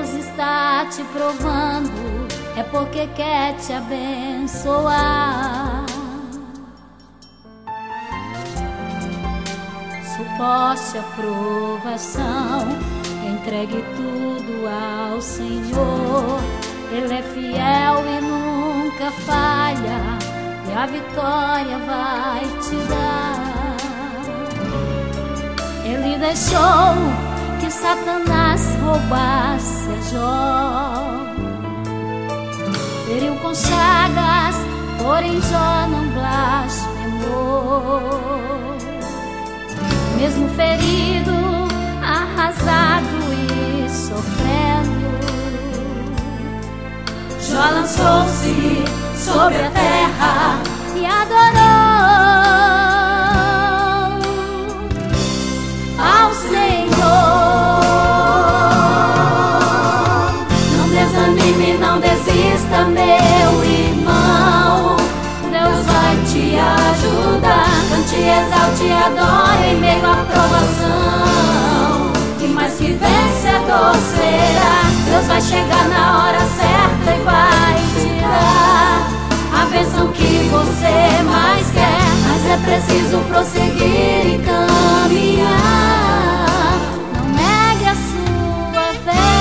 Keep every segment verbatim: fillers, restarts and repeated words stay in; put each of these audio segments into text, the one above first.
Deus está te provando, é porque quer te abençoar. Suporte a provação, entregue tudo ao Senhor. Ele é fiel e nunca falha, e a vitória vai te dar. Ele deixou que Satanás roubasse a Jó, feriu com chagas, porém Jó não blasfemou. Mesmo ferido, arrasado e sofrendo, Jó lançou-se sobre a terra e adorou ao Senhor. Não desanime, não desista, meu irmão, Deus vai te ajudar. Cante, exalte, adore em meio à provação, e mais que vencedor será. Deus vai chegar na hora certa e vai te dar a bênção que você mais quer. Mas é preciso prosseguir e caminhar, não negue a sua fé.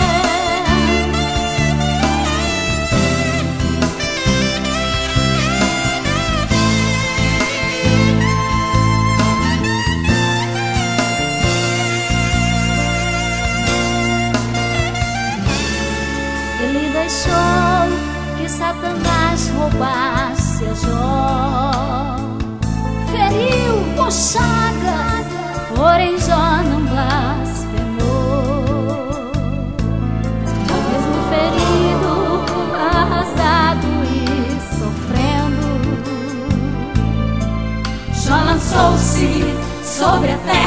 Ele deixou que Satanás roubasse a Jó, feriu com chagas, porém Jó não blasfemou. Mesmo ferido, arrasado e sofrendo, Jó lançou-se sobre a terra